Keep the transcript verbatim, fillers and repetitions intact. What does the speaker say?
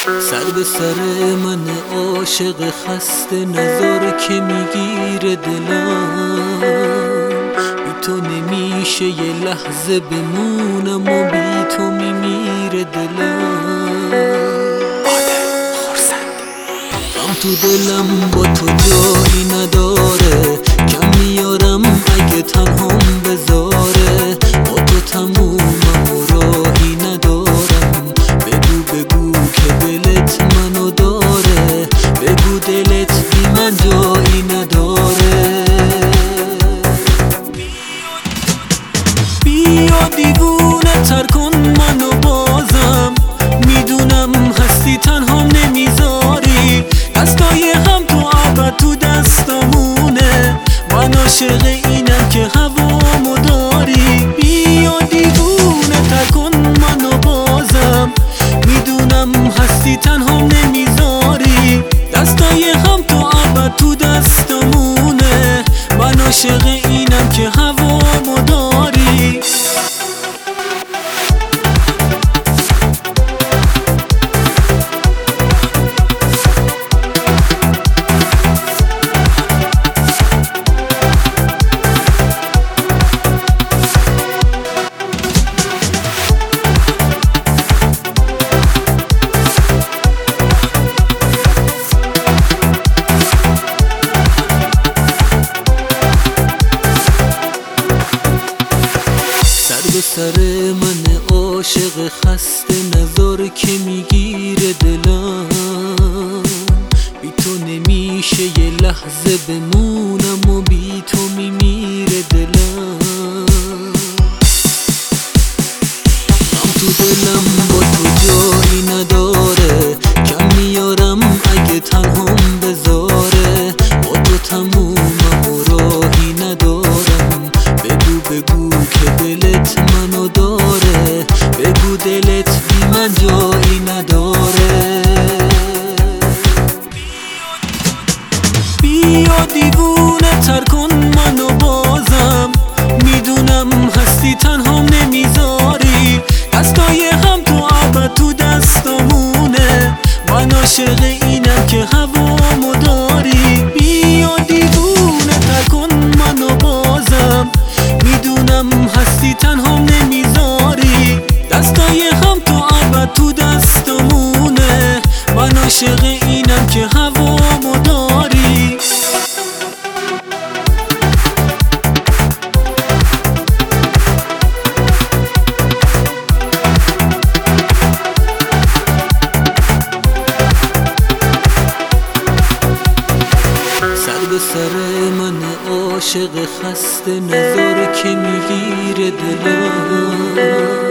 سر به سر من عاشق خسته نظر که میگیره دلم، بی تو نمیشه یه لحظه بمونم و بی تو میمیره دلم. غم تو دلم با تو جایی نداره، کم میارم اگه تنهام بذاره. با تو تمومم و راهی ندارم، بگو بگو که دلت منو داره، بگو دلت بی من جایی نداره. بیا دیوونه تر کن منو بازم، میدونم هستی تنهام نمیذاری، دستای هم تو ابد تو دستامونه، من عاشق اینم که هوامو داری. بیا دیوونه تر کن منو بازم، میدونم هستی تنهام نمیذاری، دستای هم تو ابد تو دستامونه، من عاشق اینم که هوامو داری. به سر من عاشق خسته نظر که میگیره دلم، بی تو نمیشه یه لحظه بمونم و بی تو میمیره دلم. غم تو دلم با تو جایی نداره، کم میارم اگه تنهام بذاره. با تو تمومم و راهی ندارم، بگو بگو که دلت منو داره، بگو دلت بی من جایی نداره. بیا دیوونه تر کن منو بازم، میدونم هستی تنهام نمیذاری، دستای هم تو ابد تو دستامونه، من عاشق اینم که هوامو داری. بیا دیوونه تر کن منو بازم، میدونم هستی تنهام نمیذاری، دستای هم تو ابد تو دستامونه، من عاشق اینم که هوامو داری. سر به سر من عاشق خسته نظر که میگیره دلم.